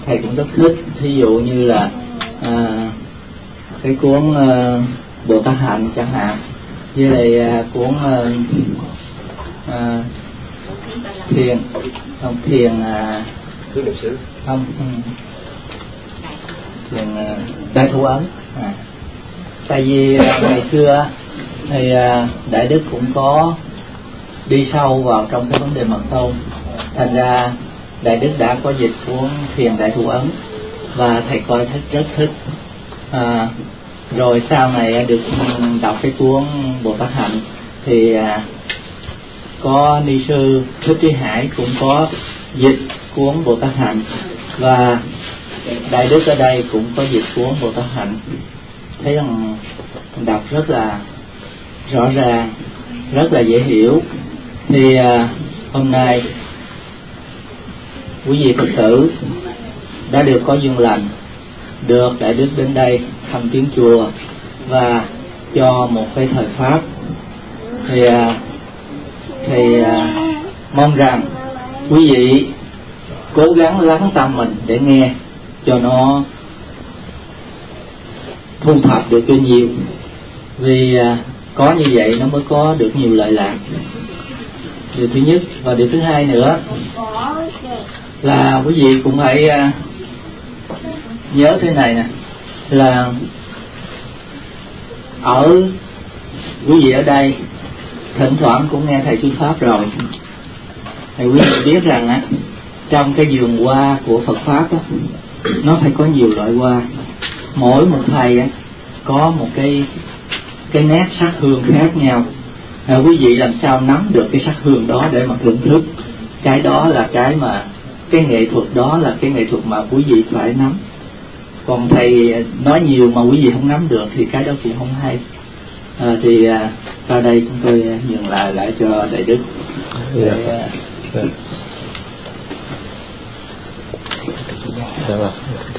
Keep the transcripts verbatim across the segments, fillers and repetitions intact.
thầy cũng rất thích, ví dụ như là à, cái cuốn à, Bồ Tát Hạnh chẳng hạn, với lại à, cuốn à, à, thiền không thiền à, không thiền à, Đại Thủ Ấn. À. Tại vì à, ngày xưa thì à, Đại Đức cũng có đi sâu vào trong cái vấn đề mật tông, thành ra Đại Đức đã có dịch cuốn thiền Đại Thủ Ấn và thầy coi thích rất thích. À, rồi sau này được đọc cái cuốn Bồ Tát Hạnh thì à, có ni sư Thích Trí Hải cũng có dịch cuốn Bồ Tát Hạnh, và Đại Đức ở đây cũng có dịch cuốn Bồ Tát Hạnh. Thấy rằng đọc rất là rõ ràng, rất là dễ hiểu. Thì à, hôm nay quý vị Phật tử đã được có duyên lành được Đại Đức đến đây thăm viếng chùa và cho một cái thời pháp, thì à, thì à, mong rằng quý vị cố gắng lắng tâm mình để nghe cho nó thu thập được cho nhiều, vì à, có như vậy nó mới có được nhiều lợi lạc. Điều thứ nhất, và điều thứ hai nữa là quý vị cũng phải à, nhớ thế này nè, là ở quý vị ở đây thỉnh thoảng cũng nghe thầy thuyết pháp rồi, thì quý vị biết rằng á, trong cái vườn hoa của Phật pháp á, nó phải có nhiều loại hoa, mỗi một thầy á có một cái cái nét sắc hương khác nhau. À, quý vị làm sao nắm được cái sắc hương đó để mà thưởng thức, cái đó là cái mà cái nghệ thuật đó là cái nghệ thuật mà quý vị phải nắm. Còn thầy nói nhiều mà quý vị không nắm được thì cái đó cũng không hay. À, thì à, sau đây chúng tôi nhường lại lại cho Đại Đức để, yeah. À, yeah. Yeah. Yeah.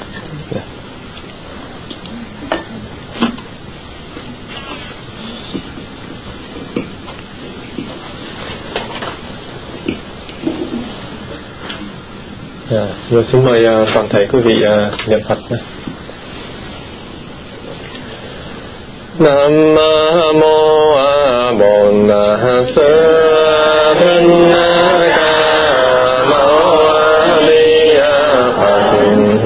Yeah. Rồi xin mời uh, toàn thể quý vị uh, niệm Phật. Nam mô A Bổn Sư Thích Ca Mâu Ni Phật.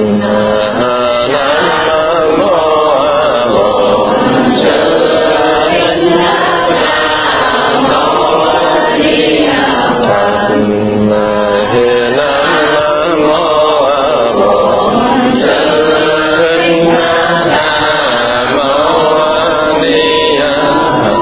Nam mô A Bổn Sư Thích Ca Mâu Ni Phật. Hiền Nam mô A Bổn Sư Thích Ca Mâu Ni Phật.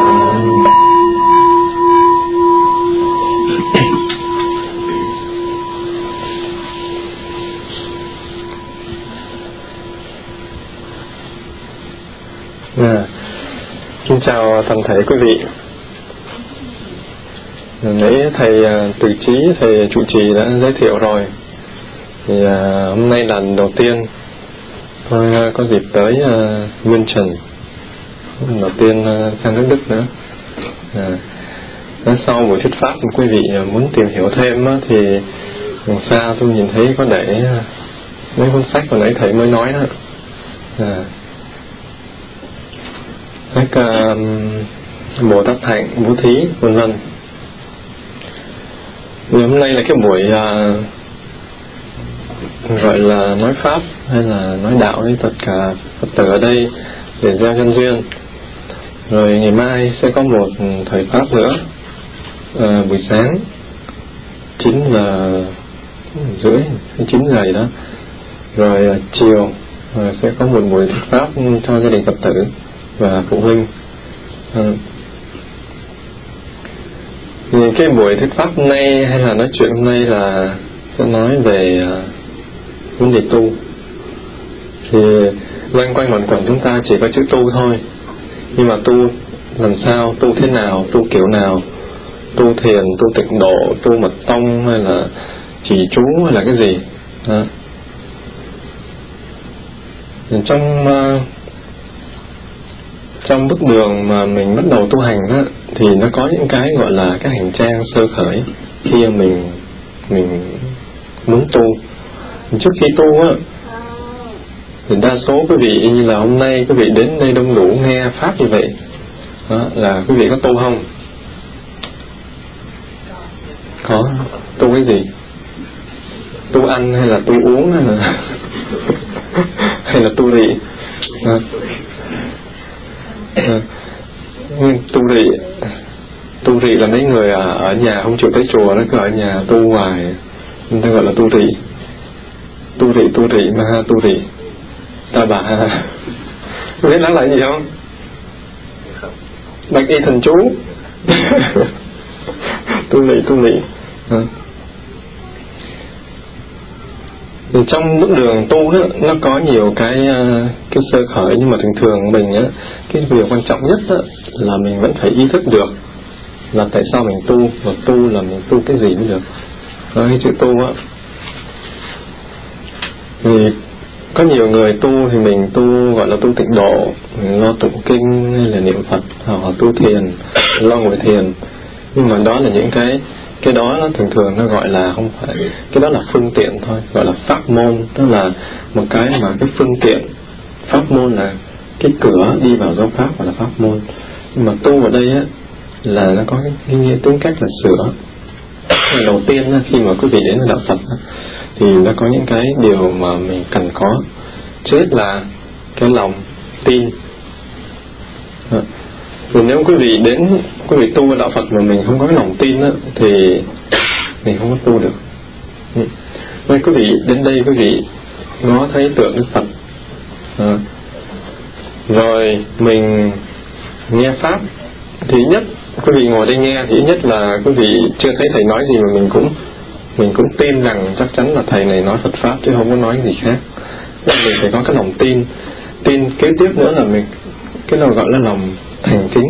À, xin chào toàn thể quý vị. Nãy thầy Từ Trí, thầy trụ trì đã giới thiệu rồi. Thì à, hôm nay lần đầu tiên tôi có dịp tới uh, Nguyên Trần, lần đầu tiên uh, sang nước Đức nữa. À, sau buổi thuyết pháp quý vị muốn tìm hiểu thêm á, thì đằng xa tôi nhìn thấy có để uh, mấy cuốn sách hồi nãy thầy mới nói đó. À, sách uh, Bồ Tát Hạnh, Bố Thí, vân vân. Thì hôm nay là cái buổi uh, gọi là nói pháp hay là nói đạo với tất cả Phật tử ở đây để gieo nhân duyên. Rồi ngày mai sẽ có một thời pháp nữa, à, buổi sáng chín giờ rưỡi chín giờ đó. Rồi à, chiều à, sẽ có một buổi thuyết pháp cho gia đình Phật tử và phụ huynh. À, thì cái buổi thuyết pháp hôm nay hay là nói chuyện hôm nay là sẽ nói về à, vấn đề tu. Thì loanh quanh quẩn quẩn chúng ta chỉ có chữ tu thôi, nhưng mà tu làm sao, tu thế nào, tu kiểu nào, tu thiền, tu tịnh độ, tu mật tông hay là trì chú hay là cái gì đó. Trong uh, trong bước đường mà mình bắt đầu tu hành đó, thì nó có những cái gọi là cái hành trang sơ khởi khi mình mình muốn tu. Trước khi tu á, thì đa số quý vị như là hôm nay quý vị đến đây đông đủ nghe pháp như vậy đó, là quý vị có tu không? Có. Tu cái gì? Tu ăn hay là tu uống hay là hay là tu rị? À. À. Tu rị tu rị là mấy người ở nhà không chịu tới chùa, nó cứ ở nhà tu hoài, người ta gọi là tu rị. Tu rị tu rị mà ha tu rị ta bà ha. Biết nó là gì không? Bạch y thần chú. Tu lị tu lị. À. Thì trong bước đường tu đó, nó có nhiều cái cái sơ khởi, nhưng mà thường thường mình á, cái điều quan trọng nhất đó, là mình vẫn phải ý thức được là tại sao mình tu, và tu là mình tu cái gì mới được. Đó, cái chữ tu á, thì có nhiều người tu thì mình tu gọi là tu tịnh độ, mình lo tụng kinh hay là niệm Phật, hoặc là tu thiền, lo ngồi thiền, nhưng mà đó là những cái cái đó nó thường thường nó gọi là không phải, cái đó là phương tiện thôi, gọi là pháp môn, tức là một cái mà cái phương tiện. Pháp môn là cái cửa đi vào giáo pháp, gọi là pháp môn. Nhưng mà tu ở đây á là nó có cái nghĩa tính cách là sửa. Đầu tiên á, khi mà quý vị đến với đạo Phật á, thì nó có những cái điều mà mình cần có. Trước hết là cái lòng tin. Vì nếu quý vị đến, quý vị tu ở đạo Phật mà mình không có cái lòng tin á, thì mình không có tu được. Nên quý vị đến đây, quý vị ngó thấy tượng Đức Phật, à, rồi mình nghe pháp, thì nhất quý vị ngồi đây nghe thì nhất là quý vị chưa thấy thầy nói gì mà mình cũng mình cũng tin rằng chắc chắn là thầy này nói Phật pháp chứ không có nói gì khác. Nên mình phải có cái lòng tin. Tin kế tiếp nữa là mình cái nào gọi là lòng thành kính.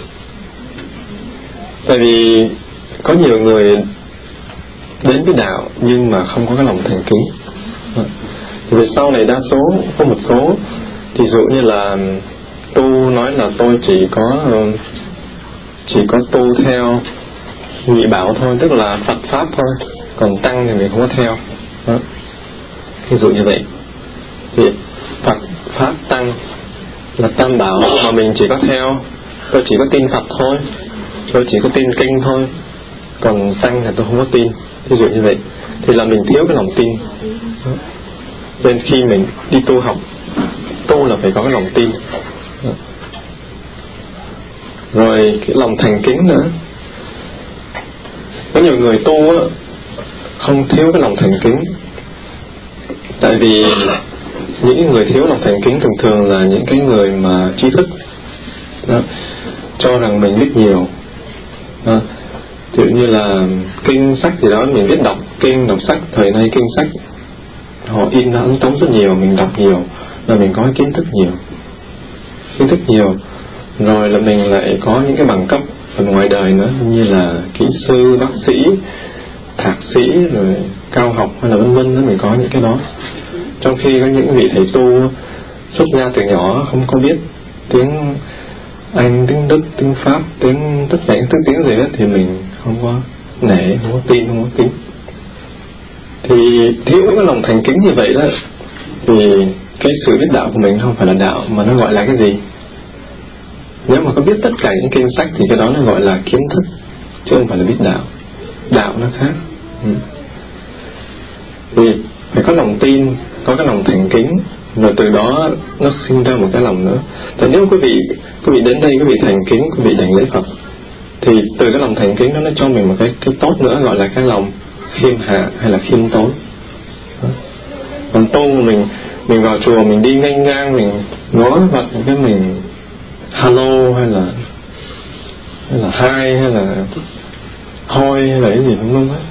Tại vì có nhiều người đến với đạo nhưng mà không có cái lòng thành kính. Thì về sau này đa số, có một số, ví dụ như là tu nói là tôi chỉ có chỉ có tu theo nhị bảo thôi, tức là Phật pháp thôi, còn tăng thì mình không có theo. Đó. Ví dụ như vậy. Thì Phật pháp tăng là tam bảo mà mình chỉ có theo, tôi chỉ có tin Phật thôi, tôi chỉ có tin kinh thôi, còn tăng là tôi không có tin. Ví dụ như vậy thì là mình thiếu cái lòng tin. Đó. Nên khi mình đi tu học, tu là phải có cái lòng tin. Đó. Rồi cái lòng thành kính nữa. Có nhiều người tu á, không thiếu cái lòng thành kính. Tại vì những người thiếu lòng thành kính thường thường là những cái người mà trí thức. Đó. Cho rằng mình biết nhiều. Đó. Ví dụ như là kinh sách gì đó mình biết đọc kinh, đọc sách, thời nay kinh sách họ in ra ấn tống rất nhiều, mình đọc nhiều là mình có kiến thức nhiều. Kiến thức nhiều rồi là mình lại có những cái bằng cấp ở ngoài đời nữa, như là kỹ sư, bác sĩ, thạc sĩ, rồi cao học hay là vân vân nữa, mình có những cái đó. Trong khi có những vị thầy tu xuất gia từ nhỏ không có biết tiếng Anh, tiếng Đức, tiếng Pháp, tiếng tất cả những thứ tiếng gì hết, thì mình không có nể, không có tin, không có kính. Thì thiếu cái lòng thành kính như vậy đó, thì cái sự biết đạo của mình không phải là đạo, mà nó gọi là cái gì? Nếu mà có biết tất cả những kinh sách thì cái đó nó gọi là kiến thức, chứ không phải là biết đạo. Đạo nó khác. Ừ. Thì phải có lòng tin, có cái lòng thành kính, rồi từ đó nó sinh ra một cái lòng nữa. Tại nếu quý vị quý vị đến đây, quý vị thành kính, quý vị đảnh lễ Phật, thì từ cái lòng thành kính đó nó cho mình một cái cái tốt nữa, gọi là cái lòng khiêm hạ hay là khiêm tốn. Đó. Còn tu mình mình vào chùa mình đi ngang ngang, mình ngó Phật cái mình hello hay là hay là hi hay là hoi hay là cái gì cũng luôn á.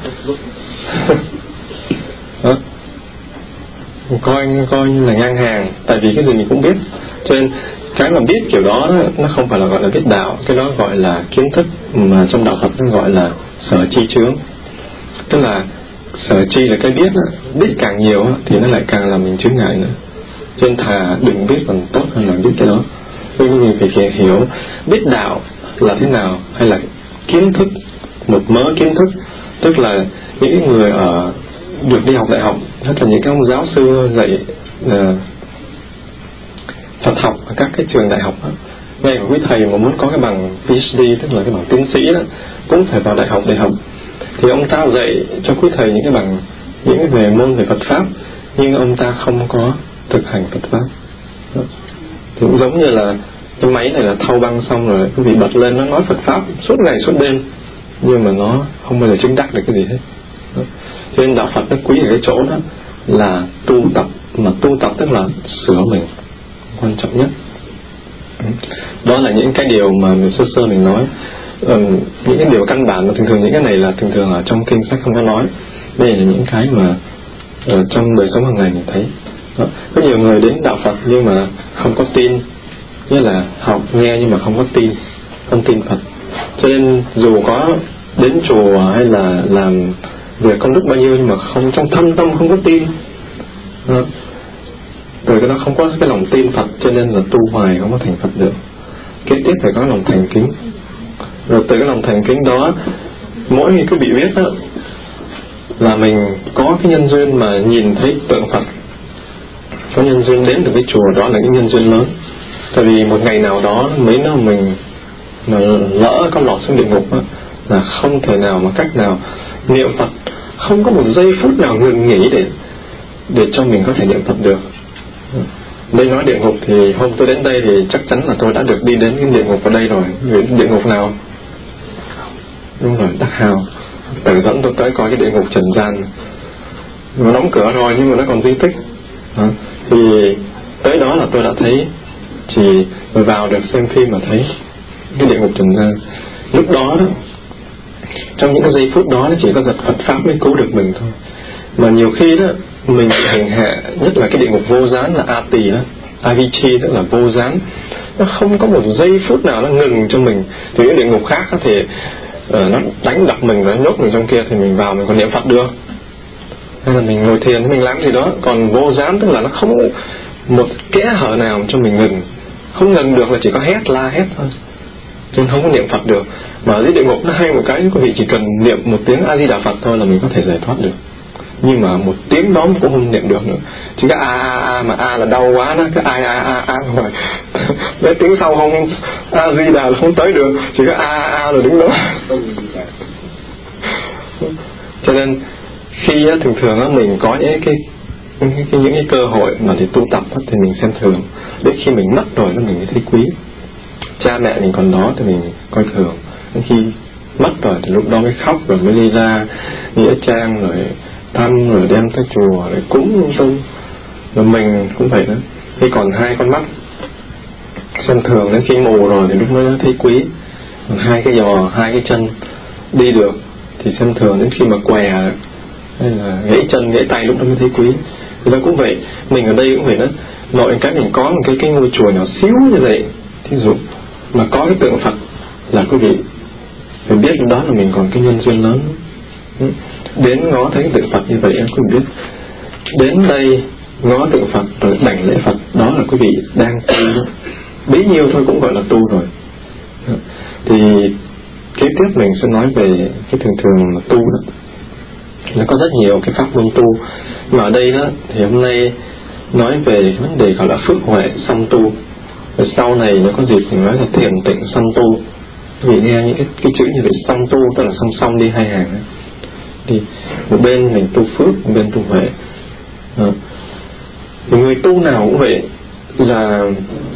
Đó. Coi coi như là ngang hàng, tại vì cái gì mình cũng biết, cho nên cái mà biết kiểu đó nó không phải là gọi là biết đạo, cái đó gọi là kiến thức, mà trong đạo Phật nó gọi là sở chi chướng. Tức là sở chi là cái biết, biết càng nhiều thì nó lại càng làm mình chướng ngại nữa. Cho nên thà đừng biết còn tốt hơn là biết cái đó. Nên mình phải hiểu biết đạo là thế nào, hay là kiến thức, một mớ kiến thức, tức là những người ở được đi học đại học, nhất là những cái ông giáo sư dạy uh, Phật học ở các cái trường đại học đó. Ngay cả quý thầy mà muốn có cái bằng PhD, tức là cái bằng tiến sĩ đó, cũng phải vào đại học để học. Thì ông ta dạy cho quý thầy những cái bằng, những cái về môn về Phật pháp, nhưng ông ta không có thực hành Phật pháp đó. Thì cũng giống như là cái máy này là thâu băng xong rồi quý vị bật lên nó nói Phật pháp suốt ngày suốt đêm, nhưng mà nó không bao giờ chứng đắc được cái gì hết đó. Cho nên đạo Phật nó quý ở cái chỗ đó là tu tập, mà tu tập tức là sửa mình, quan trọng nhất. Đó là những cái điều mà mình sơ sơ mình nói. Ừ, những cái điều căn bản mà thường thường những cái này là thường thường ở trong kinh sách không có nói. Đây là những cái mà ở trong đời sống hàng ngày mình thấy đó. Có nhiều người đến đạo Phật nhưng mà không có tin, nghĩa là học nghe nhưng mà không có tin, không tin Phật. Cho nên dù có đến chùa hay là làm việc công đức bao nhiêu nhưng mà không, trong thâm tâm không có tin đó. Từ cái đó không có cái lòng tin Phật, cho nên là tu hoài không có thành Phật được. Kế tiếp phải có lòng thành kính. Rồi từ cái lòng thành kính đó, mỗi khi quý vị biết đó, là mình có cái nhân duyên mà nhìn thấy tượng Phật, có nhân duyên đến được cái chùa, đó là cái nhân duyên lớn. Tại vì một ngày nào đó mấy nó mình mà lỡ có lọt xuống địa ngục đó, là không thể nào mà cách nào niệm Phật, không có một giây phút nào ngừng nghỉ để để cho mình có thể niệm Phật được. Đây nói địa ngục thì hôm tôi đến đây thì chắc chắn là tôi đã được đi đến cái địa ngục ở đây rồi. Địa ngục nào? Đúng rồi, Đắc Hào Tử dẫn tôi tới coi cái địa ngục trần gian. Nó đóng cửa rồi nhưng mà nó còn di tích đó. Thì tới đó là tôi đã thấy, chỉ vào được xem phim mà thấy cái địa ngục trần gian. Lúc đó đó, trong những cái giây phút đó nó chỉ có giật Phật pháp mới cứu được mình thôi. Mà nhiều khi đó mình bị hành hạ, nhất là cái địa ngục vô gián là A Tỳ đó, Avicii tức là vô gián, nó không có một giây phút nào nó ngừng cho mình. Thì cái địa ngục khác thì uh, nó đánh đập mình, nó nhốt mình trong kia thì mình vào mình còn niệm Phật được, hay là mình ngồi thiền mình làm gì đó. Còn vô gián tức là nó không một kẽ hở nào cho mình ngừng, không ngừng được là chỉ có hét la hét thôi, cho nên không có niệm Phật được. Mà ở dưới địa ngục nó hay một cái, quý vị chỉ cần niệm một tiếng A Di Đà Phật thôi là mình có thể giải thoát được. Nhưng mà một tiếng đó cũng không niệm được nữa, chỉ có a a a, mà a là đau quá đó, cái a a a a rồi đến tiếng sau không A Di Đà là không tới được, chỉ có a a a rồi đứng đó. Cho nên khi á, thường thường á, mình có những cái, cái, cái những cái cơ hội mà để tu tập á, thì mình xem thường. Đến khi mình mất rồi nó mình mới thấy quý. Cha mẹ mình còn đó thì mình coi thường, đến khi mất rồi thì lúc đó mới khóc, rồi mới đi ra nghĩa trang rồi thăm, rồi đem tới chùa, rồi cúng lung tung. Rồi mình cũng vậy đó, khi còn hai con mắt xem thường, đến khi mù rồi thì lúc mới thấy quý. Còn hai cái giò, hai cái chân đi được thì xem thường, đến khi mà què hay là gãy chân gãy tay lúc đó mới thấy quý. Thì đó cũng vậy, mình ở đây cũng vậy đó. Mọi cái mình có một cái, cái ngôi chùa nhỏ xíu như vậy, thí dụ mà có cái tượng Phật là quý vị phải biết đó là mình còn cái nhân duyên lớn. Đến ngó thấy tượng Phật như vậy em quý vị biết, đến đây ngó tượng Phật rồi đảnh lễ Phật, đó là quý vị đang tu. Bấy nhiêu thôi cũng gọi là tu rồi. Thì kế tiếp mình sẽ nói về cái thường thường mà tu đó. Nó có rất nhiều cái pháp môn tu, mà ở đây đó thì hôm nay nói về cái vấn đề gọi là phước huệ song tu. Rồi sau này nó có dịp mình nói là thiền tịnh song tu. Vì nghe những cái, cái chữ như vậy, song tu tức là song song đi hai hàng đó. Thì một bên mình tu phước, một bên tu huệ. À, thì người tu nào cũng vậy, là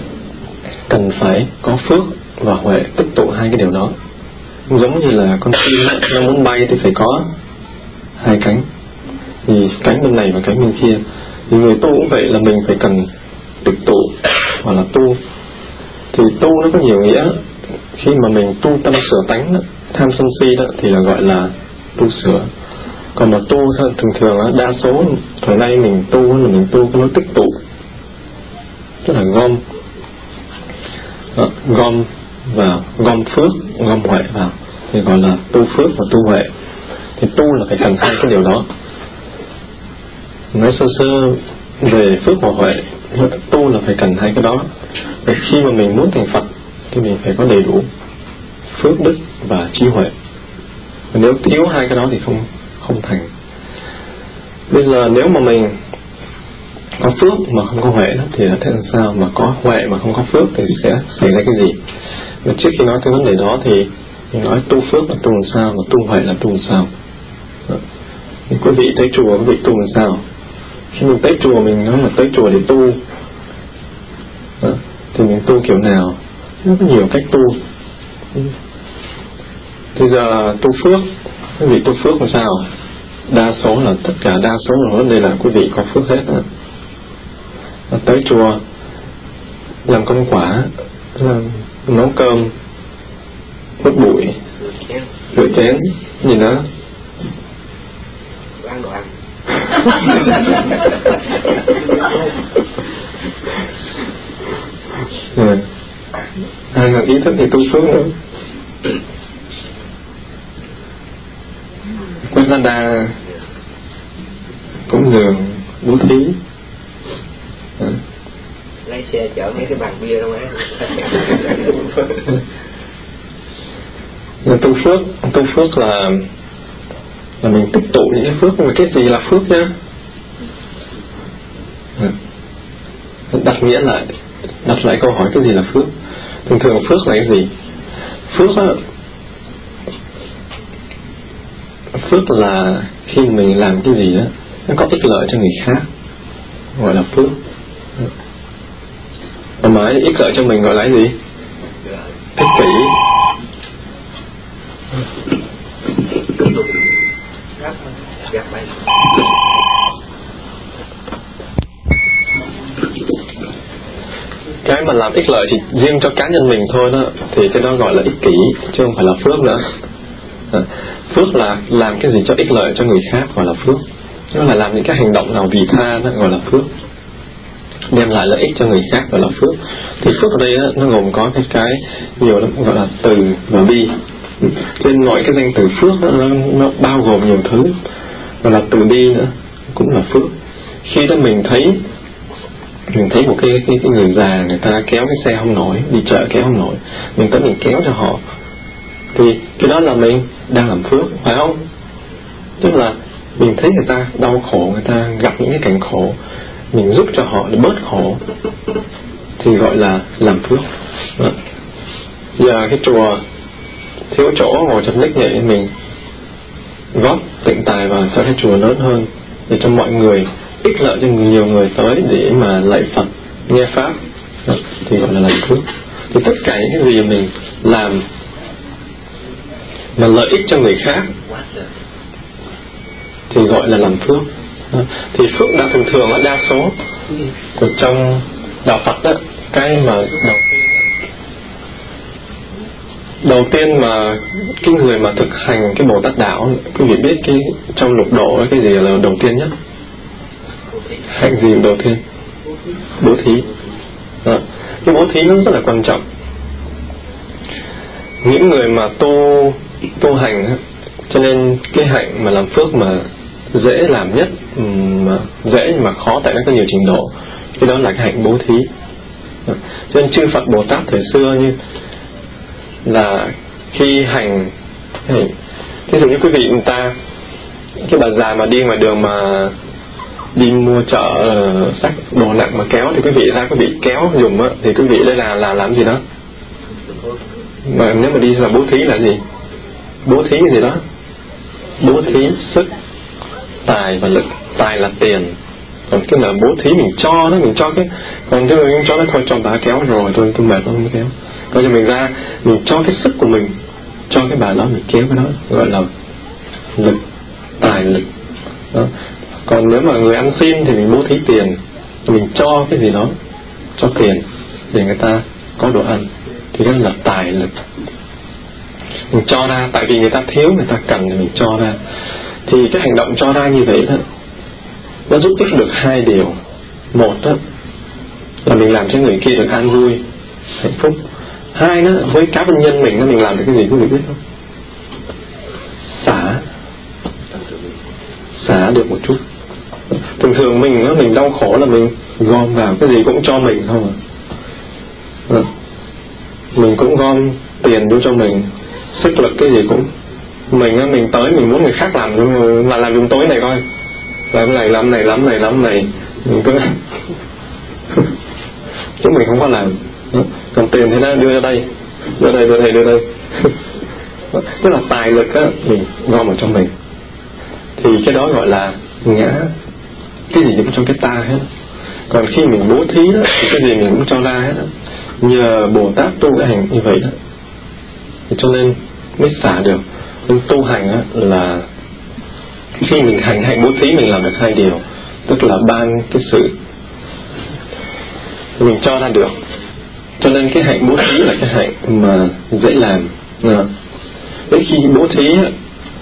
cần phải có phước và huệ tích tụ hai cái điều đó. Giống như là con chim ấy, nó muốn bay thì phải có hai cánh, thì cánh bên này và cánh bên kia. Thì người tu cũng vậy, là mình phải cần tích tụ hoặc là tu. Thì tu nó có nhiều nghĩa. Khi mà mình tu tâm sửa tánh đó, tham sân si đó, thì là gọi là tu sửa. Còn mà tu thường thường đó, đa số thời nay mình tu là mình tu cái lối tích tụ, tức là gom đó, gom vào, gom phước, gom huệ vào, thì gọi là tu phước và tu huệ. Thì tu là phải cần hai cái điều đó. Nói sơ sơ về phước và huệ, tu là phải cần hai cái đó. Và khi mà mình muốn thành Phật thì mình phải có đầy đủ phước đức và trí huệ. Và nếu thiếu hai cái đó thì không không thành. Bây giờ nếu mà mình có phước mà không có huệ thì là thế làm sao, mà có huệ mà không có phước thì sẽ xảy ra cái gì? Và trước khi nói tới vấn đề đó thì mình nói tu phước là tu làm sao, và tu huệ là tu làm sao. Quý vị tới chùa, quý vị tu làm sao? Khi mình tới chùa mình nói là tới chùa để tu, thì mình tu kiểu nào? Nó có nhiều cách tu. Bây giờ tu phước, quý vị tu phước làm sao? Đa số là tất cả đa số là vấn đề là quý vị có phước hết. Tới chùa làm công quả, làm nấu cơm, hút bụi, rửa chén, gì nữa? Ăn đồ ăn. Ừ. Ai là ý thức thì tu phước nữa. Quét lá đa, cúng dường, bố thí. À. Lái xe chở mấy cái bàn bia đâu ấy. Là tu phước, tu phước là là mình tích tụ những cái phước. Mà cái gì là phước nhá? À. Đặt nghĩa lại, đặt lại câu hỏi cái gì là phước. Thường thường phước là cái gì? Phước á, phước là khi mình làm cái gì đó nó có ích lợi cho người khác, gọi là phước. Mà nói ích lợi cho mình gọi là cái gì? Ích kỷ. Cái mà làm ích lợi chỉ riêng cho cá nhân mình thôi đó, thì cái đó gọi là ích kỷ, chứ không phải là phước nữa. À, phước là làm cái gì cho ích lợi cho người khác, gọi là phước. Nó là làm những cái hành động nào vì tha, đó gọi là phước, đem lại lợi ích cho người khác, gọi là phước. Thì phước ở đây đó, nó gồm có cái cái nhiều lắm, gọi là từ và bi. Nên mọi cái danh từ phước đó, nó, nó bao gồm nhiều thứ, gọi là từ bi nữa cũng là phước. Khi đó mình thấy mình thấy một cái, cái, cái người già, người ta kéo cái xe không nổi, đi chợ kéo không nổi, mình tới mình kéo cho họ, thì cái đó là mình đang làm phước, phải không? Tức là mình thấy người ta đau khổ, người ta gặp những cái cảnh khổ, mình giúp cho họ để bớt khổ, thì gọi là làm phước. Đó. Giờ cái chùa thiếu chỗ ngồi chập ních vậy, mình góp tịnh tài vào cho cái chùa lớn hơn, để cho mọi người, ích lợi cho nhiều người tới để mà lạy Phật, nghe Pháp. Đó. Thì gọi là làm phước. Thì tất cả những cái gì mình làm mà lợi ích cho người khác thì gọi là làm phước. Đó. Thì phước đã thường thường là đa số của trong đạo Phật đó, cái mà đầu đầu tiên mà cái người mà thực hành cái Bồ Tát đạo, quý vị biết cái trong lục độ cái gì là đầu tiên nhất? Hạnh gì đầu tiên? Bố thí. Đó. Cái bố thí nó rất là quan trọng. Những người mà tu tu hành, cho nên cái hạnh mà làm phước mà dễ làm nhất, mà dễ nhưng mà khó tại nó có nhiều trình độ, cái đó là cái hạnh bố thí. Đó. Cho nên chư Phật Bồ Tát thời xưa như là khi hành, ví dụ như quý vị người ta, cái bà già mà đi ngoài đường mà đi mua chợ sách đồ nặng mà kéo, thì quý vị ra quý vị kéo dùng á, thì quý vị đây là là làm gì đó? Mà nếu mà đi là bố thí là gì? Bố thí cái gì đó? Bố thí sức, tài và lực. Tài là tiền, còn cái là bố thí mình cho đó, mình cho cái, còn chứ mình cho nó thôi, cho bà kéo rồi tôi tôi mệt không kéo, coi cho mình ra mình cho cái sức của mình cho cái bà đó, mình kéo cái đó, gọi là lực, tài lực. Đó. Còn nếu mà người ăn xin thì mình bố thí tiền, mình cho cái gì đó, cho tiền để người ta có đồ ăn, thì đó là tài lực. Mình cho ra tại vì người ta thiếu, người ta cần thì mình cho ra. Thì cái hành động cho ra như vậy đó, nó giúp ích được hai điều. Một đó là mình làm cho người kia được an vui, hạnh phúc. Hai đó, với cá nhân mình, mình làm được cái gì quý vị biết không? Xả Xả được một chút. Thường thường mình đó, mình đau khổ là mình gom vào, cái gì cũng cho mình không à. Mình cũng gom tiền vô cho mình, sức lực cái gì cũng mình á, mình tới mình muốn người khác làm là làm dùng tối này coi, làm này làm này làm này làm này mình cứ chúng mình không có làm. Còn tiền thì nó đưa ra đây, đưa đây, đưa đây, đưa đây. Tức là tài lực á, mình gom vào trong mình. Thì cái đó gọi là ngã. Cái gì cũng trong cái ta hết. Còn khi mình bố thí đó, thì cái gì mình cũng cho ra hết đó. Nhờ Bồ Tát tu cái hành như vậy đó, thì cho nên mới xả được. Nhưng tu hành á, là khi mình hành hạnh bố thí mình làm được hai điều. Tức là ban cái sự mình cho ra được. Cho nên cái hạnh bố thí là cái hạnh mà dễ làm. Đến khi bố thí á,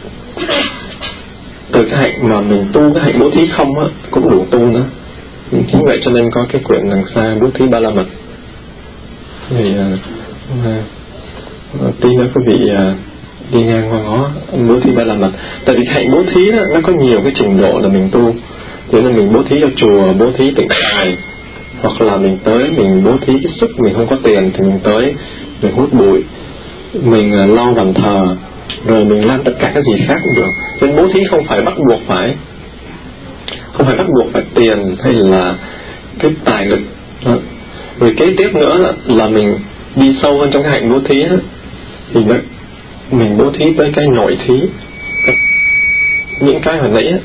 từ cái hạnh mà mình tu cái hạnh bố thí không á, cũng đủ tu nữa. Chính vậy cho nên có cái quyển đằng xa bố thí ba la mật. Thì uh, uh, tí nữa quý vị uh, đi ngang qua ngó bố thí ba la mật. Tại vì hạnh bố thí đó, nó có nhiều cái trình độ là mình tu. Cho nên mình bố thí cho chùa, bố thí tịnh tài, hoặc là mình tới mình bố thí cái sức mình không có tiền thì mình tới mình hút bụi, mình uh, lau bàn thờ, rồi mình làm tất cả cái gì khác cũng được. Nên bố thí không phải bắt buộc phải không phải bắt buộc phải tiền hay là cái tài lực đó. Rồi kế tiếp nữa là, là mình đi sâu hơn trong cái hạnh bố thí đó, thì nó, mình bố thí tới cái nội thí, những cái hồi nãy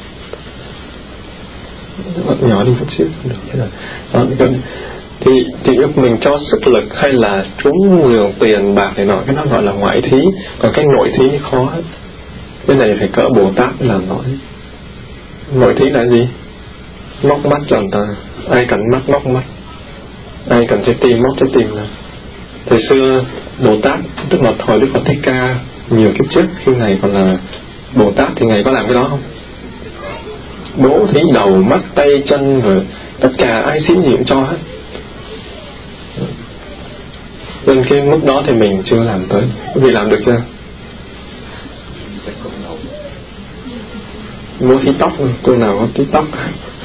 nhỏ đi chút xíu được đó, thì thì lúc mình cho sức lực hay là trúng nhiều tiền bạc này nọ, cái nó gọi là ngoại thí. Còn cái nội thí thì khó. Cái này phải cỡ Bồ Tát mới làm nổi. Nội thí là gì? Móc mắt cho người ta. Ai cần mắt móc mắt, ai cần trái tim móc trái tim là. Thời xưa Bồ Tát, tức là thời Đức Phật Thích Ca nhiều kiếp trước, khi Ngài còn là Bồ Tát thì Ngài có làm cái đó không? Bố thí đầu, mắt, tay, chân, rồi tất cả ai xin gì cũng cho hết. Bên cái mức đó thì mình chưa làm tới. Quý vị làm được chưa? Bố thí tóc, cô nào có tí tóc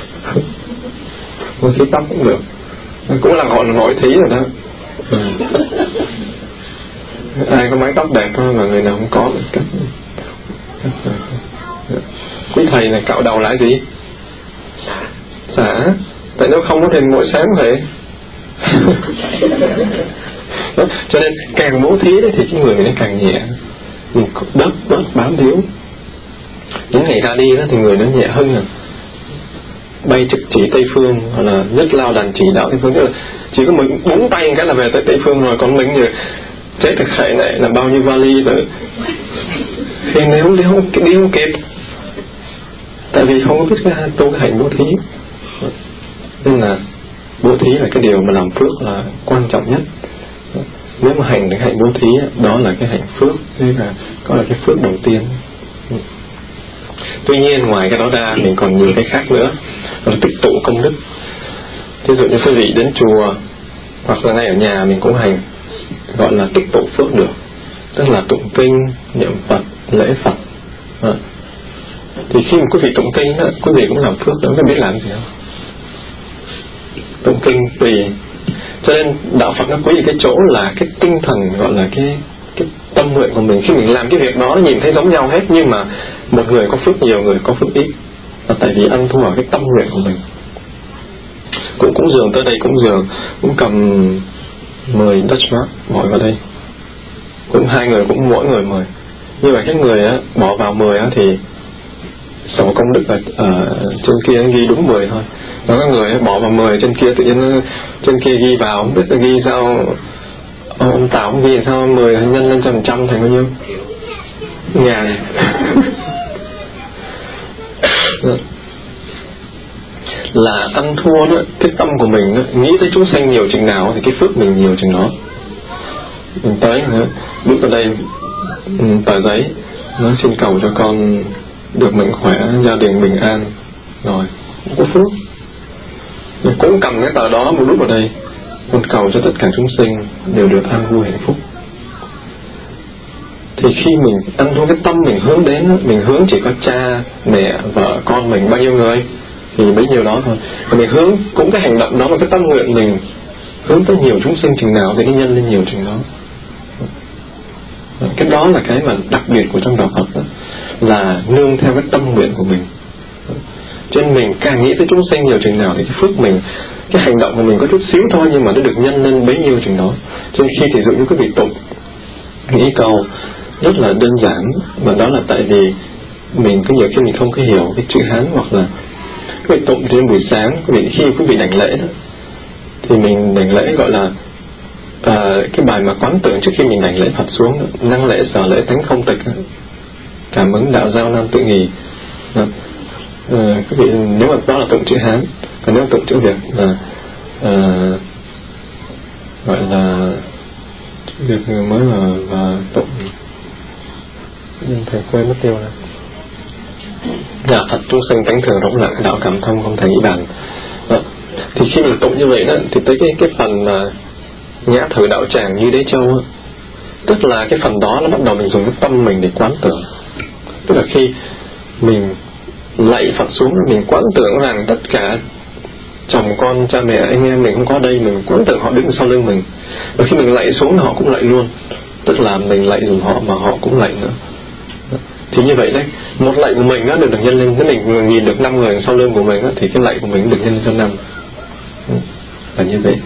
bố thí tóc cũng được, cũng là gọi là nội thí rồi đó. Ừ. Ai có mái tóc đẹp thôi mà người nào không có thì cắt. Quý thầy này cạo đầu là gì? Xả. Tại nếu không có thì mỗi sáng vậy. Đó. Cho nên càng bố thí đấy thì cái người nó càng nhẹ, mình bớt bớt bám víu. Những ngày ra đi đó thì người nó nhẹ hơn à. Bay trực chỉ Tây Phương, hoặc là nhất lao đàn chỉ đạo Tây Phương, tức là chỉ có mình búng tay cái là về tới Tây Phương rồi. Còn mình như chết được khải này là bao nhiêu vali rồi, khi nếu đi không, đi không kịp, tại vì không có biết cái tu cái hạnh bố thí. Nên là bố thí là cái điều mà làm phước là quan trọng nhất. Nếu mà hành được hạnh bố thí, đó là cái hạnh phước, thế là có là cái phước đầu tiên. Tuy nhiên ngoài cái đó ra mình còn nhiều cái khác nữa, là tích tụ công đức. Ví dụ như quý vị đến chùa hoặc là ngay ở nhà mình cũng hành, gọi là tích tụ phước được, tức là tụng kinh, niệm Phật, lễ Phật. À. Thì khi mà quý vị tụng kinh đó, quý vị cũng làm phước đó, có biết làm gì không? Tụng kinh tùy. Cho nên đạo Phật nó quý ở cái chỗ là cái tinh thần, gọi là cái cái tâm nguyện của mình. Khi mình làm cái việc đó nó nhìn thấy giống nhau hết, nhưng mà một người có phước nhiều, người có phước ít, là tại vì ăn thua ở cái tâm nguyện của mình. Cũng cũng dường tới đây cũng dường, cũng cầm mười Dutch mark bỏ vào đây, cũng hai người cũng mỗi người mười. Nhưng mà cái người á, bỏ vào mười á thì sổ công đức ở, ở trên kia ghi đúng mười thôi. Và có người bỏ vào mười, trên kia tự nhiên trên kia ghi vào, không biết là ghi sao. Ông Tảo không ghi sao mười nhân lên cho một trăm thành bao nhiêu? Ngàn. Là ăn thua đó, cái tâm của mình đó, nghĩ tới chúng sanh nhiều chừng nào thì cái phước mình nhiều chừng đó. Mình tới nữa, bước vào đây tờ giấy nó xin cầu cho con được mạnh khỏe, gia đình bình an, rồi có phước. Mình cũng cầm cái tờ đó một lúc vào đây, con cầu cho tất cả chúng sinh đều được an vui hạnh phúc. Thì khi mình ăn thua cái tâm mình hướng đến, mình hướng chỉ có cha, mẹ, vợ, con mình bao nhiêu người thì bấy nhiêu đó thôi. Và mình hướng cũng cái hành động đó, mà cái tâm nguyện mình hướng tới nhiều chúng sinh chừng nào thì nó nhân lên nhiều chừng đó. Cái đó là cái mà đặc biệt của trong đạo Phật đó, là nương theo cái tâm nguyện của mình. Cho nên mình càng nghĩ tới chúng sinh nhiều chừng nào thì cái phước mình, cái hành động của mình có chút xíu thôi nhưng mà nó được nhân lên bấy nhiêu chừng đó. Cho nên khi thì dụ như quý vị tụng nghĩ cầu rất là đơn giản, mà đó là tại vì mình có nhiều khi mình không có hiểu cái chữ Hán, hoặc là quý vị tụng đến buổi sáng, quý vị khi quý vị đảnh lễ đó thì mình đảnh lễ gọi là à, cái bài mà quán tưởng trước khi mình đảnh lễ Phật xuống đó, năng lễ sở lễ tánh không tịch đó. Cảm ứng đạo giao nam tự nghì đó. À, quý vị nếu mà đó là tụng chữ Hán, còn nếu mà tụng chữ Việt là à, gọi là việc mới là và tụng thầy quên mất tiêu rồi. Dạ, Phật chúng sinh tánh thường rỗng lặng, đạo cảm thông không thể nghĩ bàn. Đó. Thì khi mình tụng như vậy đó, thì tới cái cái phần mà nhã thử đạo tràng như Đế Châu đó, tức là cái phần đó nó bắt đầu mình dùng cái tâm mình để quán tưởng. Tức là khi mình lạy Phật xuống, mình quán tưởng rằng tất cả chồng con, cha mẹ, anh em mình không có đây, mình quán tưởng họ đứng sau lưng mình. Và khi mình lạy xuống họ cũng lạy luôn, tức là mình lạy dùm họ mà họ cũng lạy nữa. Thì như vậy đấy, một lạy của mình nó được được nhân lên, nếu mình nhìn được năm người sau lưng của mình đó, thì cái lạy của mình được nhân lên cho năm. Là như vậy.